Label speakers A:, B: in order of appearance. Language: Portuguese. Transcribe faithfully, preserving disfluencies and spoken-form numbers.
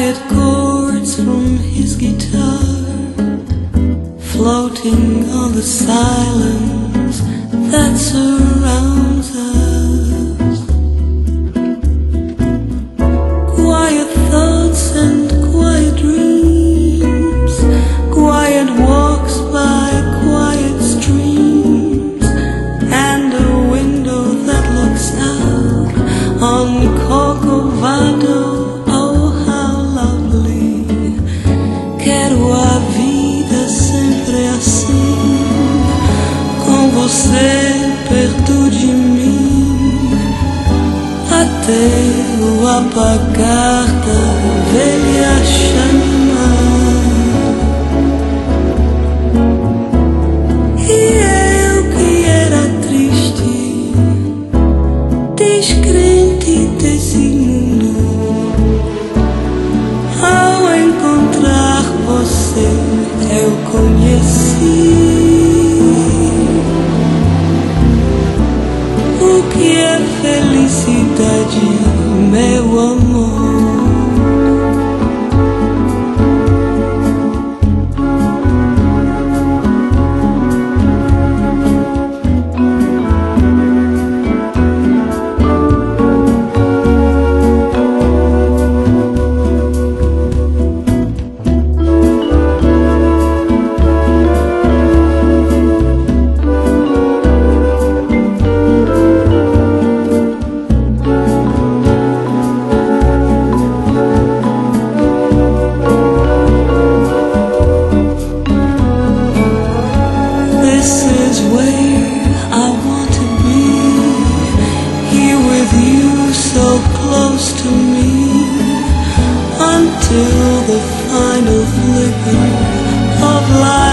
A: quiet chords from his guitar, floating on the silence that surrounds us. Quiet thoughts and quiet dreams, quiet walks by quiet streams, and a window that looks out on Corcovado. Oh, how lovely! Quero a vida sempre assim, com você perto de mim, até o apagar da velha chama. E eu que era triste, descrente desse mundo, ao encontrar você eu conheci o que é felicidade, meu amor. This is where I want to be, here with you so close to me, until the final flicker of light